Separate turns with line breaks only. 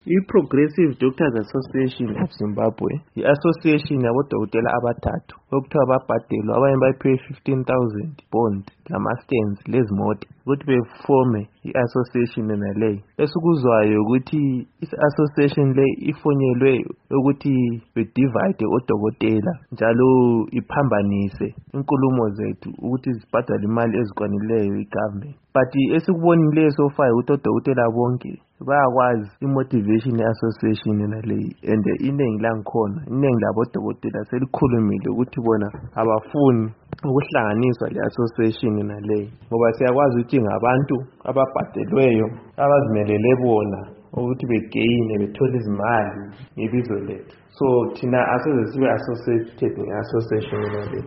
I-Progressive Doctors Association of Zimbabwe i-association yabodokotela abathathu okuthiwa babhadelwa abanye bayiphiwe 15,000 bond lama-stands lezimota ukuthi befome i-association naleyo. Esikuzwayo ukuthi i-association le ifonyelwe ukuthi bedivide odokotela njalo iphambanise inkulumo zethu ukuthi zibhadale imali ezikwanileyo i-government. But esikubonileyo so far ukuthi odokotela bonke bayakwazi i-motivation ye-association naleyi, and inengi langikhona, inengi labodokotela selikhulumile ukuthi bona abafuni ukuhlanganiswa le-association naleyi ngoba siyakwazi ukuthi ngabantu ababhadelweyo abazimelele bona ukuthi begeyine bethole izimali ngebizo lethu. So thina aseze sibe associated nge-association naleyi.